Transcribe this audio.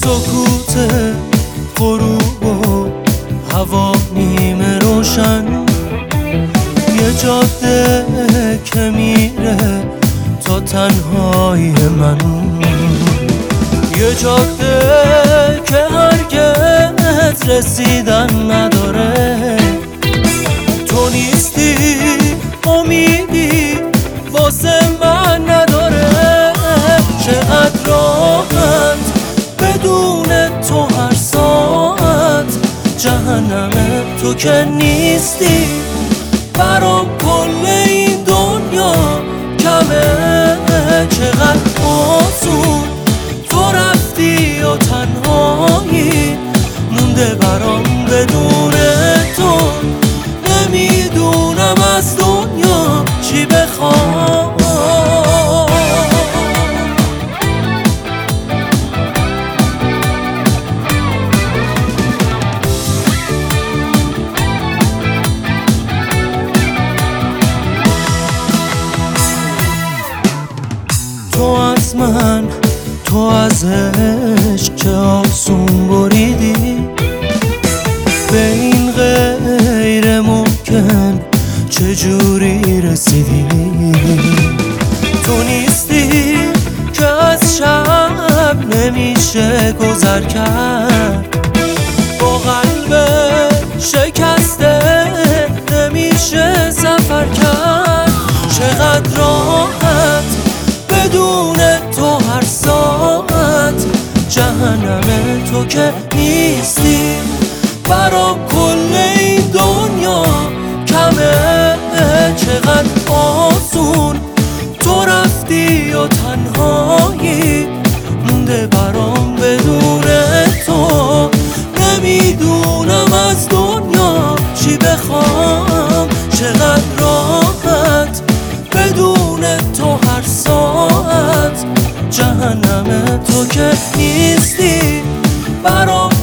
سکوت غروب و هوا نیمه روشن، یه جاده که میره تا تنهایی من، یه جاده که هرگز رسیدن نداره. تو نیستی امیدی واسه من نداره. چقدر راحت بدون تو هر ساعت جهنمه. تو که نیستی برام کل این دنیا کمه. چقدر آسون تو رفتی و تنهایی مونده برام بدون تو. نمیدونم از دنیا چی بخوام. تو از من، تو از عشق چه آسون بریدی، به این غیر ممکن چجوری رسیدی. تو نیستی که از شب نمیشه گذر کرد، با قلب شکسته نمیشه سفر کرد. چقدر راحت بدون تو هر ساعت جهنمه. تو که نیستی برام کل این دنیا کمه. چقدر آسون تو رفتی و تنهایی مونده برام بدون تو. نمیدونم از دنیا چی بخوام. چقدر راحت بدون تو هر ساعت جهنمه. تو که نیستی برام